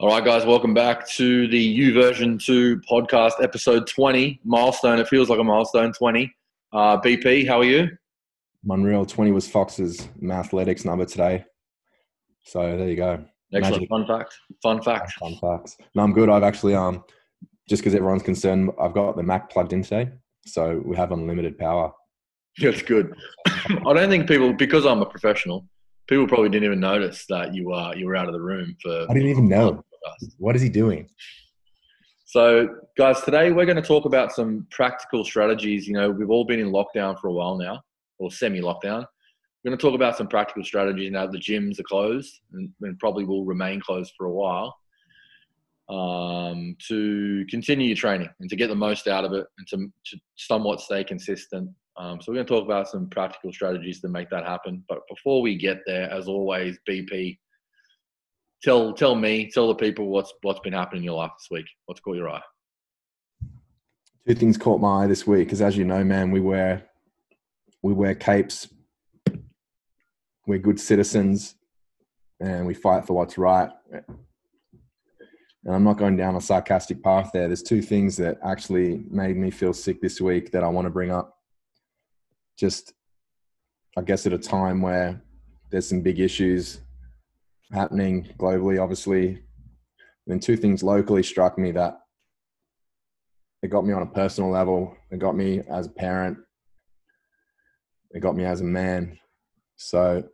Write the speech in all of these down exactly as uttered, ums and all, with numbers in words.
All right, guys, welcome back to the U Version two podcast, episode twenty, milestone. It feels like a milestone, twenty. Uh, B P, how are you? Unreal. twenty was Fox's mathletics number today. So there you go. Excellent. Magic. Fun fact. Fun fact. Fun facts. No, I'm good. I've actually, um, just because everyone's concerned, I've got the Mac plugged in today. So we have unlimited power. That's good. I don't think people, because I'm a professional, people probably didn't even notice that you, uh, you were out of the room for. I didn't even know. What is he doing? So, guys, today we're going to talk about some practical strategies. You know, we've all been in lockdown for a while now, or semi-lockdown. We're going to talk about some practical strategies now that the gyms are closed and, and probably will remain closed for a while, um, to continue your training and to get the most out of it and to, to somewhat stay consistent. Um, so we're going to talk about some practical strategies to make that happen. But before we get there, as always, B P, Tell tell me, tell the people what's what's been happening in your life this week. What's caught your eye? Two things caught my eye this week, because as you know, man, we wear we wear capes. We're good citizens, and we fight for what's right. And I'm not going down a sarcastic path there. There's two things that actually made me feel sick this week that I want to bring up. Just, I guess, at a time where there's some big issues happening globally, obviously. And then two things locally struck me that it got me on a personal level. It got me as a parent. It got me as a man. So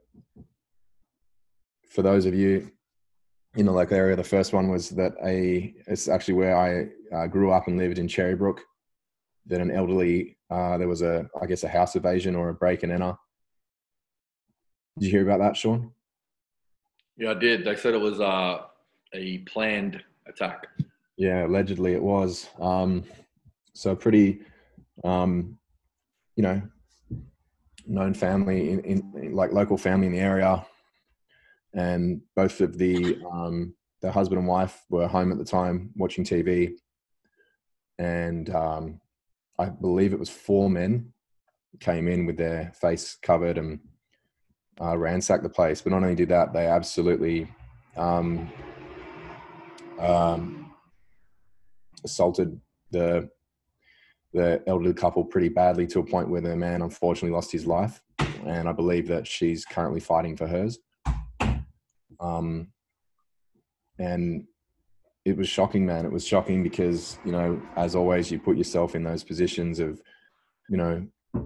for those of you in the local area, the first one was that a, it's actually where I uh, grew up and lived in Cherrybrook, that an elderly, uh, there was a, I guess, a house evasion or a break and enter. Did you hear about that, Sean? Yeah, I did. They said it was uh, a planned attack. Yeah, allegedly it was. Um, so pretty, um, you know, known family, in, in like local family in the area. And both of the, um, the husband and wife were home at the time watching T V. And um, I believe it was four men came in with their face covered and Uh, ransacked the place. But not only did that, they absolutely um, um, assaulted the the elderly couple pretty badly, to a point where the man unfortunately lost his life, and I believe that she's currently fighting for hers. Um, and it was shocking, man. It was shocking because, you know, as always, you put yourself in those positions of, you know,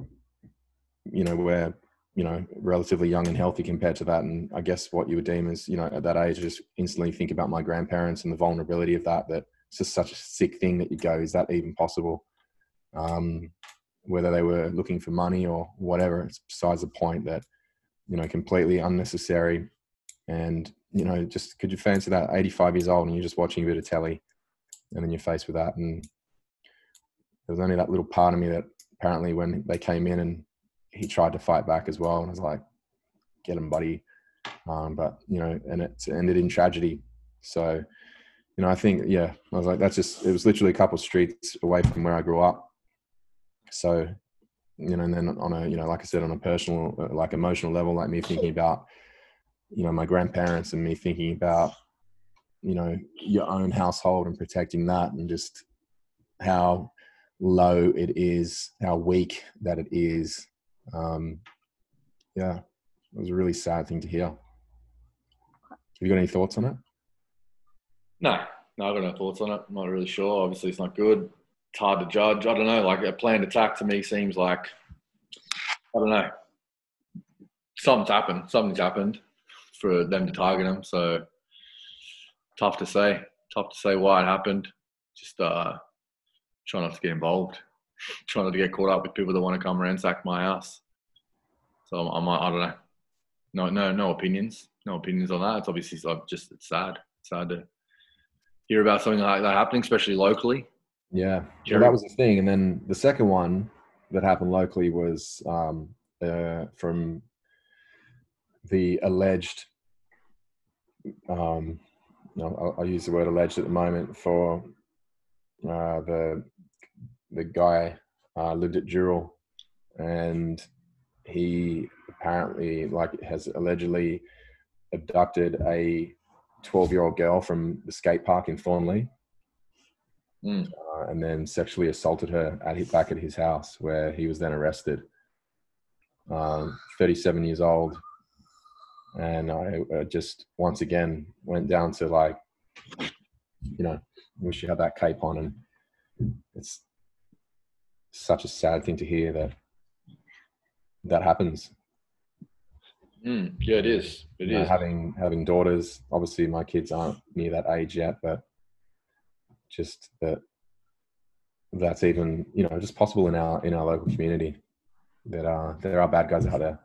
you know where. you know, relatively young and healthy compared to that. And I guess what you would deem as, you know, at that age, just instantly think about my grandparents and the vulnerability of that, that it's just such a sick thing that you go, is that even possible? Um, whether they were looking for money or whatever, it's besides the point. That, you know, completely unnecessary. And, you know, just could you fancy that, eighty-five years old and you're just watching a bit of telly and then you're faced with that. And there was only that little part of me that apparently when they came in and he tried to fight back as well. And I was like, get him, buddy. Um, but, you know, and it ended in tragedy. So, you know, I think, yeah, I was like, that's just, it was literally a couple of streets away from where I grew up. So, you know, and then on a, you know, like I said, on a personal, like emotional level, like me thinking about, you know, my grandparents and me thinking about, you know, your own household and protecting that, and just how low it is, how weak that it is. Um, yeah, it was a really sad thing to hear. Have you got any thoughts on it? No, no, I've got no thoughts on it. I'm not really sure. Obviously, it's not good. It's hard to judge. I don't know. Like, a planned attack to me seems like, I don't know. Something's happened. Something's happened for them to target him. So tough to say. Tough to say why it happened. Just uh, try not to get involved. Try not to get caught up with people that want to come ransack my house. So I'm, I'm I don't know. No, no, no opinions. No opinions on that. It's obviously just, it's sad. It's sad to hear about something like that happening, especially locally. Yeah, well, that was the thing. And then the second one that happened locally was um, uh, from the alleged, um, you know, I'll, I'll use the word alleged at the moment, for uh, the the guy uh, lived at Dural, and he apparently, like, has allegedly abducted a twelve-year-old girl from the skate park in Thornley, Mm. uh, and then sexually assaulted her at his, back at his house, where he was then arrested. Um, thirty-seven years old, and I uh, just once again went down to like, you know, wish you had that cape on, and it's such a sad thing to hear that that happens. Mm. Yeah, it is. It You know, is. having having daughters, obviously my kids aren't near that age yet, but just that that's even, you know, just possible in our in our local community. That uh, there are bad guys out there.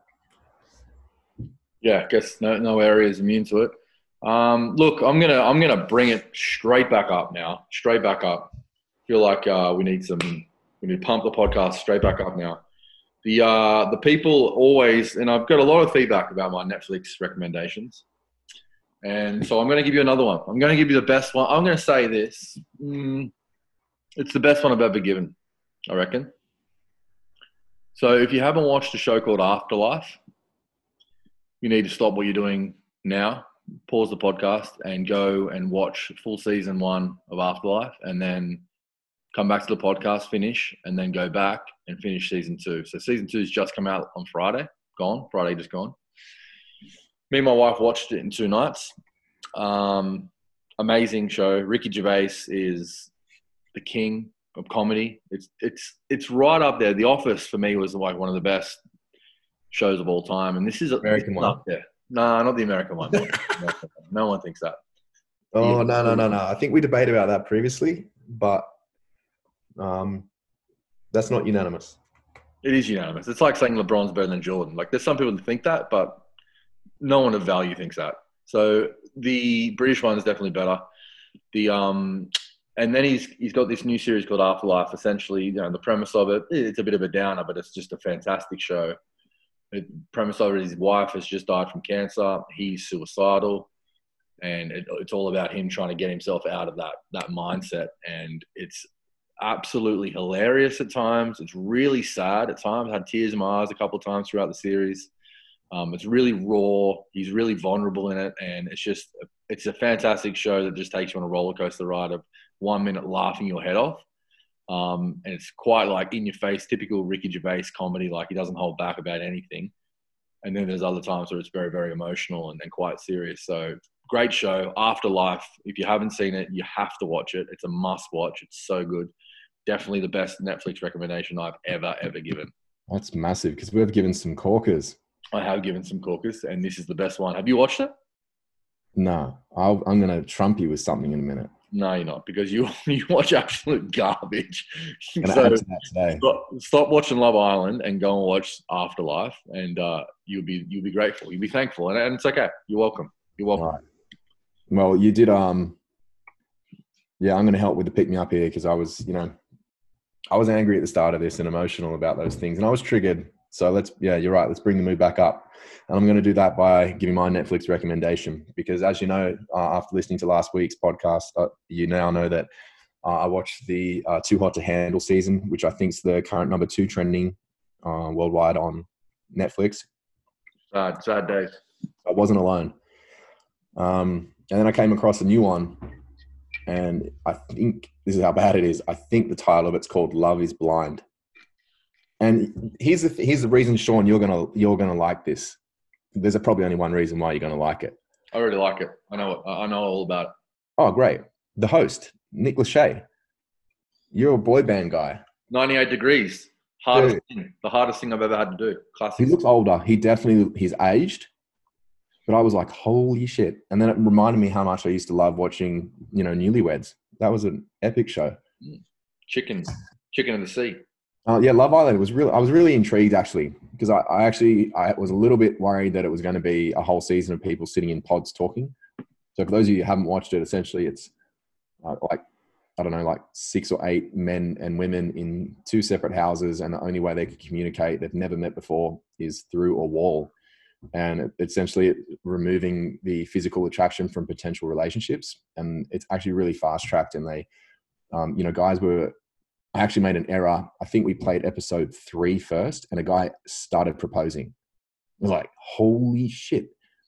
Yeah, I guess no no area is immune to it. Um, look, I'm gonna I'm gonna bring it straight back up now. Straight back up. Feel like uh, we need some we need to pump the podcast straight back up now. The uh, the people always, and I've got a lot of feedback about my Netflix recommendations, and so I'm going to give you another one. I'm going to give you the best one. I'm going to say this: mm, it's the best one I've ever given, I reckon. So if you haven't watched a show called Afterlife, you need to stop what you're doing now, pause the podcast, and go and watch full season one of Afterlife, and then come back to the podcast, finish, and then go back and finish season two. So season two has just come out on Friday, gone, Friday just gone. Me and my wife watched it in two nights. Um, amazing show. Ricky Gervais is the king of comedy. It's it's it's right up there. The Office for me was like one of the best shows of all time, and this is American this is one. up there. No, not the American one. Not the American one. No one thinks that. Oh no no no no! I think we debated about that previously, but um, that's not unanimous. It is unanimous. It's like saying LeBron's better than Jordan. Like, there's some people that think that, but no one of value thinks that. So the British one is definitely better. The um, and then he's he's got this new series called Afterlife. Essentially, you know, the premise of it, it's a bit of a downer, but it's just a fantastic show. The premise of it is his wife has just died from cancer. He's suicidal, and it, it's all about him trying to get himself out of that that mindset. And it's absolutely hilarious at times. It's really sad at times. I had tears in my eyes a couple of times throughout the series. Um, it's really raw. He's really vulnerable in it, and it's just it's a fantastic show that just takes you on a roller coaster ride of one minute laughing your head off, um, and it's quite like in your face, typical Ricky Gervais comedy. Like, he doesn't hold back about anything. And then there's other times where it's very very emotional and, and quite serious. So great show, Afterlife. If you haven't seen it, you have to watch it. It's a must watch. It's so good. Definitely the best Netflix recommendation I've ever, ever given. That's massive because we've given some corkers. I have given some corkers, and this is the best one. Have you watched it? No, I'll, I'm going to trump you with something in a minute. No, you're not, because you you watch absolute garbage. I'm going to So add to that today. stop, stop watching Love Island and go and watch Afterlife, and uh, you'll be you'll be grateful. You'll be thankful, and, and it's okay. You're welcome. You're welcome. All right. Well, you did. Um, yeah, I'm going to help with the pick me up here because I was, you know, I was angry at the start of this and emotional about those things, and I was triggered. So let's, yeah, you're right. Let's bring the mood back up. And I'm going to do that by giving my Netflix recommendation because, as you know, uh, after listening to last week's podcast, uh, you now know that uh, I watched the uh, Too Hot to Handle season, which I think is the current number two trending uh, worldwide on Netflix. Sad, sad days. I wasn't alone. Um, and then I came across a new one, and I think this is how bad it is. I think the title of it's called Love is Blind. And here's the here's the reason, Sean, you're gonna you're gonna like this. There's a, probably only one reason why you're gonna like it. I really like it. I know it. I know all about it. Oh, great! The host, Nick Lachey. You're a boy band guy. ninety-eight degrees. Hardest Dude. thing. The hardest thing I've ever had to do. Classic. He looks older. He definitely he's aged. But I was like, holy shit! And then it reminded me how much I used to love watching, you know, Newlyweds. That was an epic show. Chicken, chicken in the sea. Uh, yeah, Love Island was really. I was really intrigued actually because I, I actually I was a little bit worried that it was going to be a whole season of people sitting in pods talking. So for those of you who haven't watched it, essentially it's uh, like I don't know, like six or eight men and women in two separate houses, and the only way they could communicate, they've never met before, is through a wall. And it, essentially removing the physical attraction from potential relationships. And it's actually really fast tracked. And they, um, you know, guys were. I actually made an error. I think we played episode three first, and a guy started proposing. I was like, holy shit.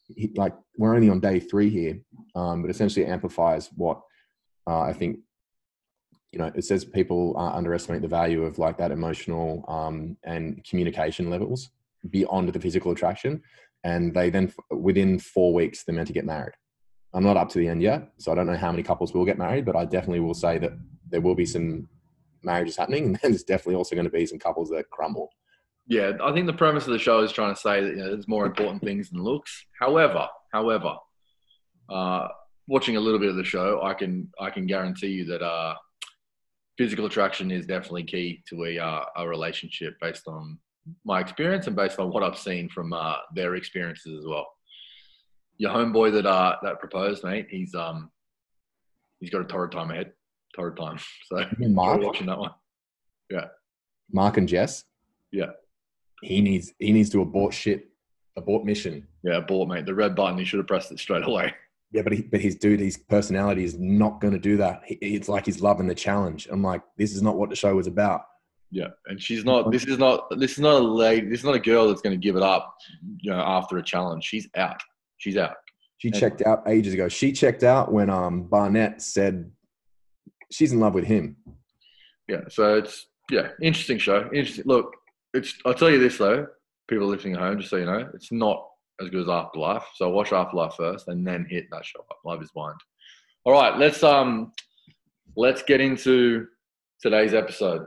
he, like we're only on day three here, um, but essentially amplifies what uh, I think, you know, it says people uh, underestimate the value of like that emotional um, and communication levels beyond the physical attraction. And they then, within four weeks, they're meant to get married. I'm not up to the end yet, so I don't know how many couples will get married, but I definitely will say that there will be some marriages happening, and there's definitely also going to be some couples that crumble. Yeah, I think the premise of the show is trying to say that, you know, there's more important things than looks. However, however, uh, watching a little bit of the show, I can I can guarantee you that uh, physical attraction is definitely key to a uh, a relationship, based on my experience and based on what I've seen from uh, their experiences as well. Your homeboy that uh, that proposed, mate, he's um he's got a torrid time ahead, torrid time. So Mark, watching that one. Yeah, Mark and Jess. Yeah, he needs he needs to abort shit, abort mission. Yeah, abort, mate. The red button. He should have pressed it straight away. Yeah, but he, but his dude, his personality is not going to do that. He, it's like he's loving the challenge. I'm like, this is not what the show was about. Yeah, and she's not. This is not. This is not a lady. This is not a girl that's going to give it up, you know, after a challenge. She's out. She's out. She and, checked out ages ago. She checked out when um Barnett said she's in love with him. Yeah, so it's yeah, interesting show. Interesting. Look, it's. I'll tell you this though, people listening at home, just so you know, it's not as good as Afterlife. So watch Afterlife first, and then hit that show up. Love is Blind. All right, let's um, let's get into today's episode.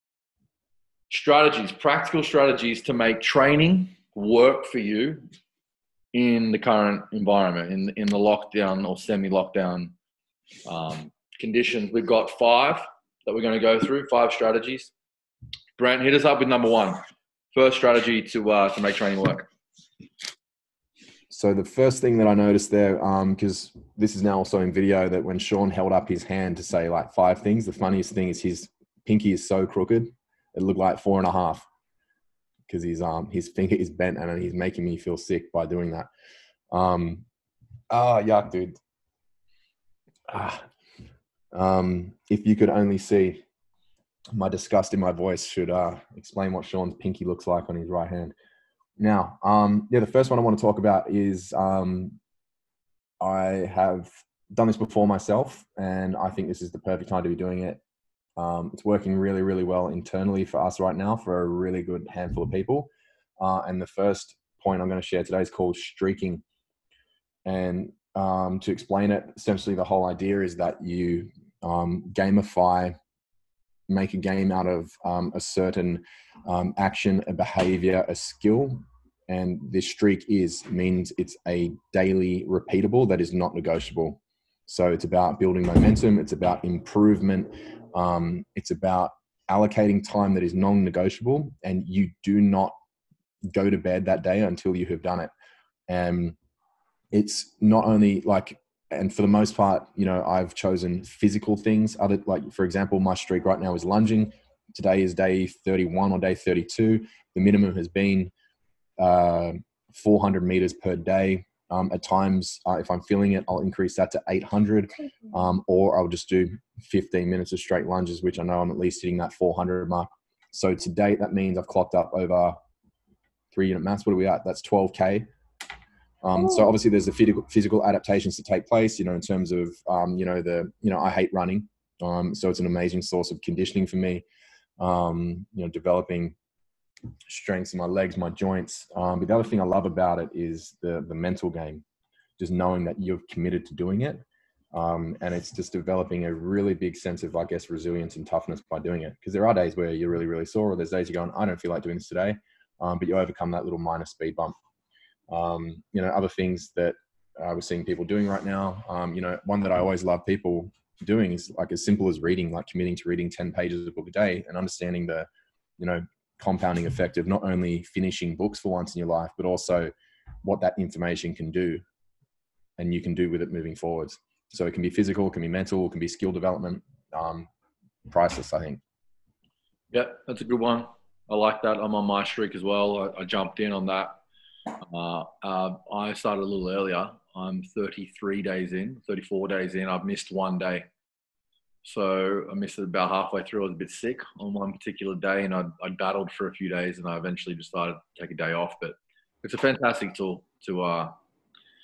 Strategies, practical strategies to make training work for you in the current environment, in in the lockdown or semi-lockdown um, conditions. We've got five that we're going to go through, five strategies. Brent, hit us up with number one. First strategy to uh, to make training work. So the first thing that I noticed there, because um, this is now also in video, that when Sean held up his hand to say like five things, the funniest thing is his pinky is so crooked. It looked like four and a half because his um his finger is bent and he's making me feel sick by doing that. Um, ah, yuck, dude. Ah, um, if you could only see, my disgust in my voice should uh, explain what Sean's pinky looks like on his right hand. Now, um, yeah, the first one I want to talk about is um, I have done this before myself, and I think this is the perfect time to be doing it. Um, it's working really, really well internally for us right now for a really good handful of people. Uh, and the first point I'm going to share today is called streaking. And um, to explain it, essentially the whole idea is that you um, gamify, make a game out of um, a certain um, action, a behavior, a skill. And this streak is means it's a daily repeatable that is not negotiable. So it's about building momentum. It's about improvement. Um, it's about allocating time that is non-negotiable, and you do not go to bed that day until you have done it. And it's not only like, and for the most part, you know, I've chosen physical things. Other, like, for example, my streak right now is lunging. Today is day thirty-one or day thirty-two. The minimum has been uh, four hundred meters per day. Um, at times, uh, if I'm feeling it, I'll increase that to eight hundred, um, or I'll just do fifteen minutes of straight lunges, which I know I'm at least hitting that four hundred mark. So to date, that means I've clocked up over three unit mass. What are we at? That's twelve K. Um, so obviously there's the physical, physical adaptations to take place, you know, in terms of, um, you know, the, you know, I hate running. Um, so it's an amazing source of conditioning for me, um, you know, developing strengths in my legs, my joints. Um, but the other thing I love about it is the, the mental game, just knowing that you've committed to doing it. Um, and it's just developing a really big sense of, I guess, resilience and toughness by doing it. Because there are days where you're really, really sore, or there's days you're going, I don't feel like doing this today. Um, but you overcome that little minor speed bump. Um, you know, other things that uh, we're seeing people doing right now. Um, you know, one that I always love people doing is like as simple as reading, like committing to reading ten pages of a book a day and understanding the, you know, compounding effect of not only finishing books for once in your life, but also what that information can do and you can do with it moving forwards. So it can be physical, it can be mental, it can be skill development. Um, priceless, I think. Yeah, that's a good one. I like that. I'm on my streak as well. I, I jumped in on that. Uh, uh, I started a little earlier. I'm thirty-three days in, thirty-four days in. I've missed one day. So I missed it about halfway through. I was a bit sick on one particular day, and I, I battled for a few days, and I eventually decided to take a day off. But it's a fantastic tool to uh,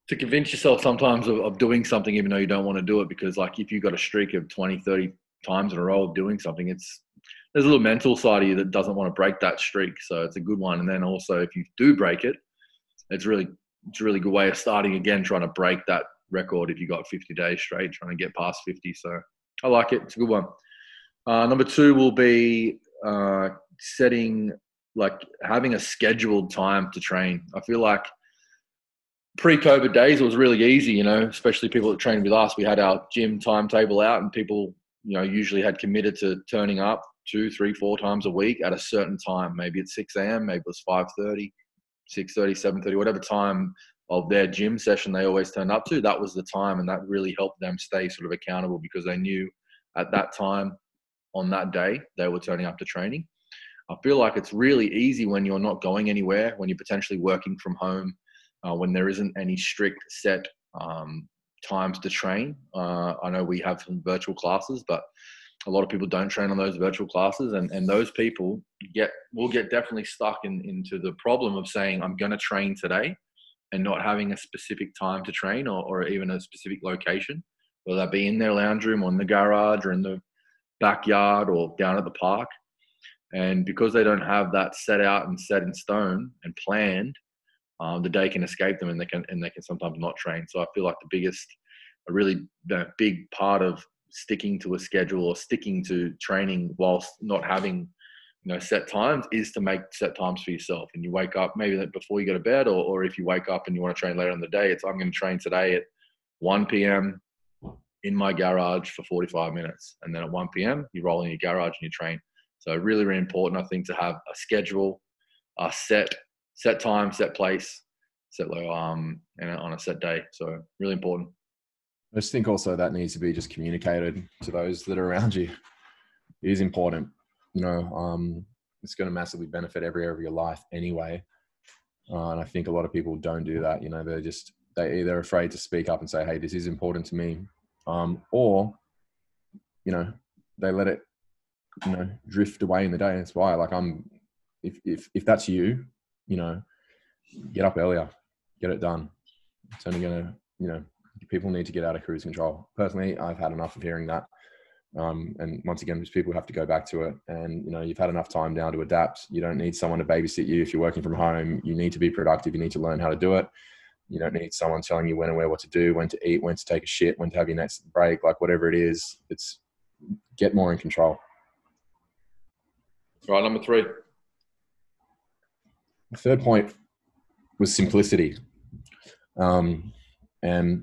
to convince yourself sometimes of, of doing something even though you don't want to do it, because like if you've got a streak of twenty, thirty times in a row of doing something, it's there's a little mental side of you that doesn't want to break that streak. So it's a good one. And then also if you do break it, it's really it's a really good way of starting again, trying to break that record if you got fifty days straight, trying to get past fifty. So I like it. It's a good one. Uh, number two will be uh, setting, like having a scheduled time to train. I feel like pre-COVID days, it was really easy, you know, especially people that trained with us. We had our gym timetable out and people, you know, usually had committed to turning up two, three, four times a week at a certain time. Maybe it's six a.m., maybe it was five thirty, six thirty, seven thirty, whatever time of their gym session they always turned up to. That was the time, and that really helped them stay sort of accountable because they knew at that time on that day they were turning up to training. I feel like it's really easy when you're not going anywhere, when you're potentially working from home, uh, when there isn't any strict set um, times to train. Uh, I know we have some virtual classes, but a lot of people don't train on those virtual classes, and, and those people get will get definitely stuck in, into the problem of saying, I'm going to train today, and not having a specific time to train or, or even a specific location, whether that be in their lounge room or in the garage or in the backyard or down at the park. And because they don't have that set out and set in stone and planned, um, the day can escape them, and they can and they can sometimes not train. So I feel like the biggest, a really uh, big part of sticking to a schedule or sticking to training whilst not having, you know, set times is to make set times for yourself. And you wake up maybe before you go to bed, or, or if you wake up and you want to train later in the day, it's I'm going to train today at one p.m. in my garage for forty-five minutes. And then at one p.m. you roll in your garage and you train. So really, really important, I think, to have a schedule, a set, set time, set place, set low, um, and on a set day. So really important. I just think also that needs to be just communicated to those that are around you. It is important. You know, um, it's going to massively benefit every area of your life anyway. Uh, and I think a lot of people don't do that. You know, they're just, they're either afraid to speak up and say, hey, this is important to me. Um, or, you know, they let it, you know, drift away in the day. That's why, like, I'm, if, if, if that's you, you know, get up earlier, get it done. It's only going to, you know, people need to get out of cruise control. Personally, I've had enough of hearing that. Um, and once again, people have to go back to it. And, you know, you've had enough time now to adapt. You don't need someone to babysit you. If you're working from home, you need to be productive. You need to learn how to do it. You don't need someone telling you when and where, what to do, when to eat, when to take a shit, when to have your next break, like whatever it is. It's get more in control. All right, number three. The third point was simplicity. Um, and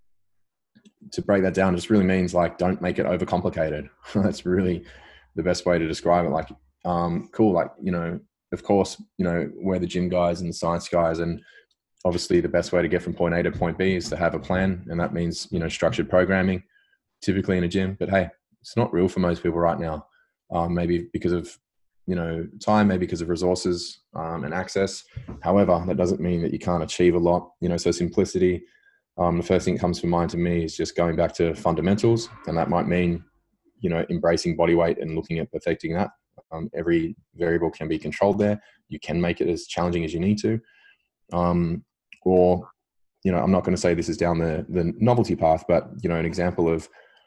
to break that down, just really means like, don't make it overcomplicated. That's really the best way to describe it. Like, um, cool. Like, you know, of course, you know, we're the gym guys and the science guys. And obviously the best way to get from point A to point B is to have a plan. And that means, you know, structured programming typically in a gym, but hey, it's not real for most people right now. Um, maybe because of, you know, time, maybe because of resources um, and access. However, that doesn't mean that you can't achieve a lot, you know, so simplicity. Um, the first thing that comes to mind to me is just going back to fundamentals. And that might mean, you know, embracing body weight and looking at perfecting that. Um, every variable can be controlled there. You can make it as challenging as you need to. Um, or, you know, I'm not going to say this is down the, the novelty path, but, you know, an example of,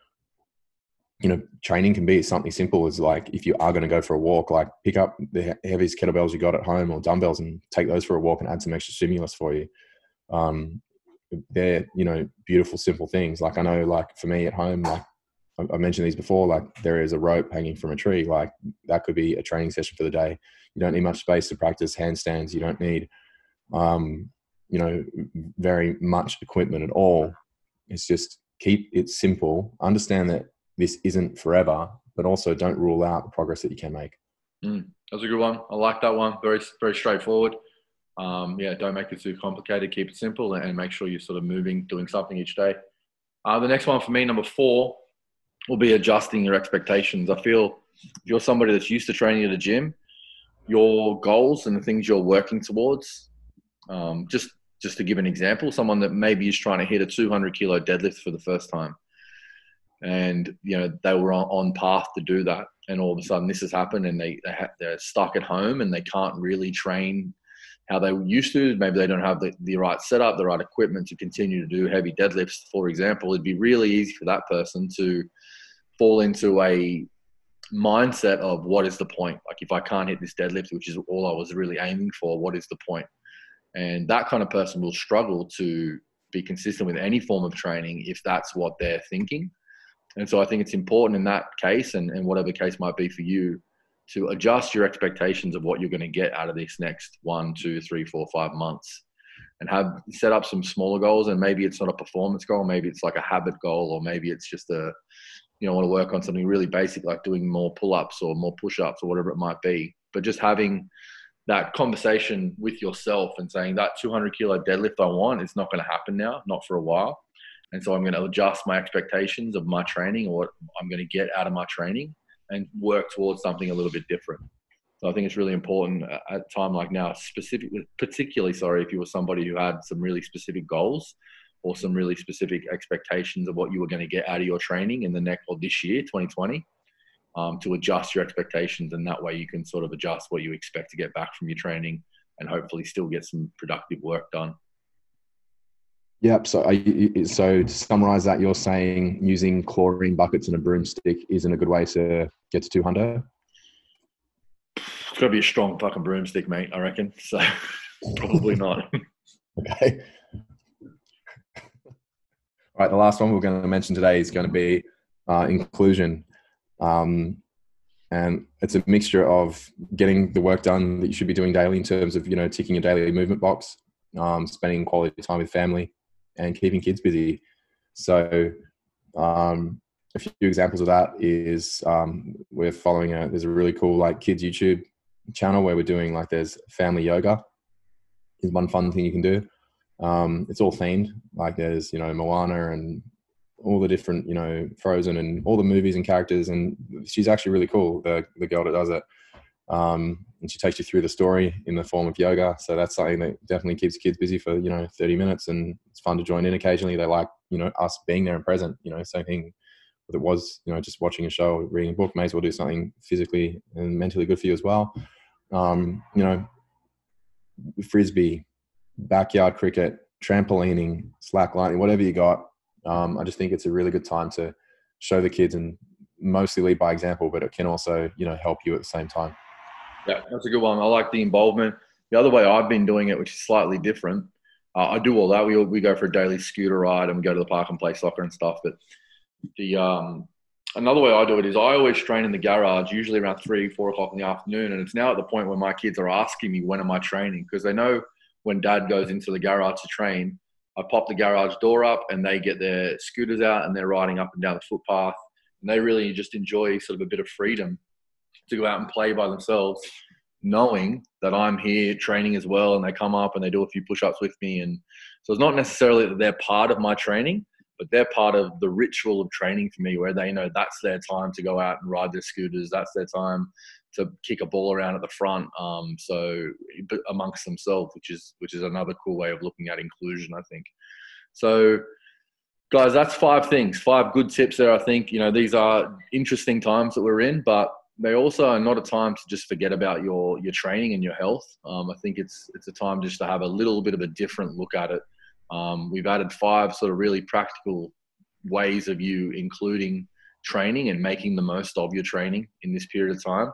you know, training can be something simple as like, if you are going to go for a walk, like pick up the heaviest kettlebells you got at home or dumbbells and take those for a walk and add some extra stimulus for you. Um, they're, you know, beautiful, simple things. Like I know, like for me at home, like I mentioned these before, like there is a rope hanging from a tree. Like that could be a training session for the day. You don't need much space to practice handstands. You don't need, um, you know, very much equipment at all. It's just keep it simple. Understand that this isn't forever, but also don't rule out the progress that you can make. Mm, that's a good one. I like that one. Very, very straightforward. Um, yeah, don't make it too complicated. Keep it simple and make sure you're sort of moving, doing something each day. Uh, the next one for me, number four, will be adjusting your expectations. I feel if you're somebody that's used to training at a gym, your goals and the things you're working towards, um, just just to give an example, someone that maybe is trying to hit a two hundred kilo deadlift for the first time, and you know they were on, on path to do that, and all of a sudden this has happened, and they, they ha- they're stuck at home and they can't really train how they used to. Maybe they don't have the, the right setup, the right equipment to continue to do heavy deadlifts, for example. It'd be really easy for that person to fall into a mindset of what is the point? Like, if I can't hit this deadlift, which is all I was really aiming for, what is the point? And that kind of person will struggle to be consistent with any form of training if that's what they're thinking. And so I think it's important in that case, and, and whatever case might be for you, to adjust your expectations of what you're going to get out of this next one, two, three, four, five months, and have set up some smaller goals. And maybe it's not a performance goal, maybe it's like a habit goal, or maybe it's just a, you know, want to work on something really basic, like doing more pull-ups or more push-ups or whatever it might be. But just having that conversation with yourself and saying that two hundred kilo deadlift I want, it's not going to happen now, not for a while. And so I'm going to adjust my expectations of my training, or what I'm going to get out of my training, and work towards something a little bit different. So I think it's really important at a time like now, specifically, particularly, sorry, if you were somebody who had some really specific goals or some really specific expectations of what you were going to get out of your training in the next, or this year, twenty twenty, um, to adjust your expectations. And that way you can sort of adjust what you expect to get back from your training and hopefully still get some productive work done. Yep. So, are you, so to summarize that, you're saying using chlorine buckets and a broomstick isn't a good way to get to two hundred? It's got to be a strong fucking broomstick, mate, I reckon. So probably not. Okay. All right. The last one we're going to mention today is going to be uh, inclusion. Um, and it's a mixture of getting the work done that you should be doing daily in terms of, you know, ticking a daily movement box, um, spending quality time with family, and keeping kids busy. So um, a few examples of that is um, we're following a, there's a really cool like kids YouTube channel where we're doing like, there's family yoga is one fun thing you can do. Um, it's all themed. Like there's, you know, Moana and all the different, you know, Frozen and all the movies and characters. And she's actually really cool, the, the girl that does it. Um, and she takes you through the story in the form of yoga. So that's something that definitely keeps kids busy for, you know, thirty minutes, and it's fun to join in occasionally. They like, you know, us being there and present, you know, same thing with it was, you know, just watching a show or reading a book. May as well do something physically and mentally good for you as well. Um, you know, Frisbee, backyard cricket, trampolining, slacklining, whatever you got. Um, I just think it's a really good time to show the kids and mostly lead by example, but it can also, you know, help you at the same time. Yeah, that's a good one. I like the involvement. The other way I've been doing it, which is slightly different, uh, I do all that. We we go for a daily scooter ride and we go to the park and play soccer and stuff. But the um, another way I do it is I always train in the garage, usually around three, four o'clock in the afternoon. And it's now at the point where my kids are asking me, when am I training? Because they know when dad goes into the garage to train, I pop the garage door up and they get their scooters out and they're riding up and down the footpath. And they really just enjoy sort of a bit of freedom to go out and play by themselves, knowing that I'm here training as well. And they come up and they do a few push-ups with me. And so it's not necessarily that they're part of my training, but they're part of the ritual of training for me, where they know that's their time to go out and ride their scooters. That's their time to kick a ball around at the front. Um, so amongst themselves, which is, which is another cool way of looking at inclusion, I think. So guys, that's five things, five good tips there. I think, you know, these are interesting times that we're in, but they also are not a time to just forget about your, your training and your health. Um, I think it's, it's a time just to have a little bit of a different look at it. Um, we've added five sort of really practical ways of you including training and making the most of your training in this period of time.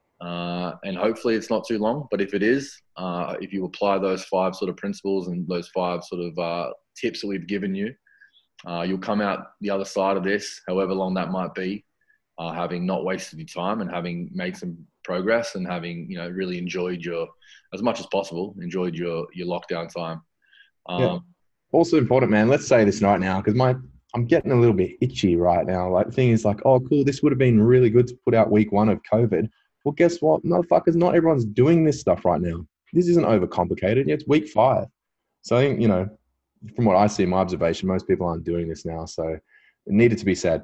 Uh, and hopefully it's not too long, but if it is, uh, if you apply those five sort of principles and those five sort of uh, tips that we've given you, uh, you'll come out the other side of this, however long that might be, uh, having not wasted your time and having made some progress and having, you know, really enjoyed your, as much as possible, enjoyed your, your lockdown time. Um, yeah. Also important, man. Let's say this right now, because my I'm getting a little bit itchy right now. Like the thing is like, oh, cool, this would have been really good to put out week one of COVID. Well, guess what? Motherfuckers, not everyone's doing this stuff right now. This isn't overcomplicated. It's week five. So I think, you know, from what I see, my observation, most people aren't doing this now. So it needed to be said.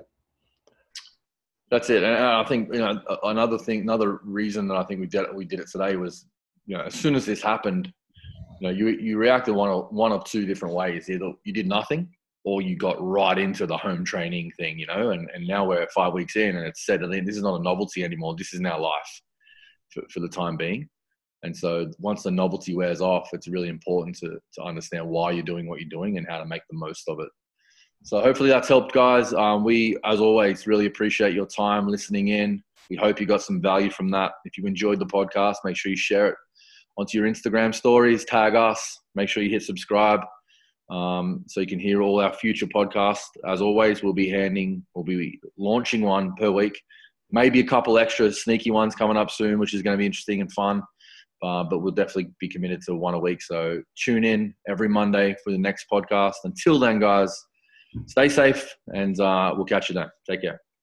That's it. And I think, you know, another thing, another reason that I think we did it, we did it today was, you know, as soon as this happened, you know, you, you reacted one of, one of two different ways. Either you did nothing or you got right into the home training thing, you know, and, and now we're five weeks in and it's settled in. This is not a novelty anymore. This is now life for, for the time being. And so once the novelty wears off, it's really important to, to understand why you're doing what you're doing and how to make the most of it. So hopefully that's helped, guys. Um, we, as always, really appreciate your time listening in. We hope you got some value from that. If you enjoyed the podcast, make sure you share it onto your Instagram stories, tag us, make sure you hit subscribe um, so you can hear all our future podcasts. As always, we'll be handing, we'll be launching one per week, maybe a couple extra sneaky ones coming up soon, which is going to be interesting and fun. Uh, but we'll definitely be committed to one a week. So tune in every Monday for the next podcast. Until then, guys, stay safe, and uh, we'll catch you then. Take care.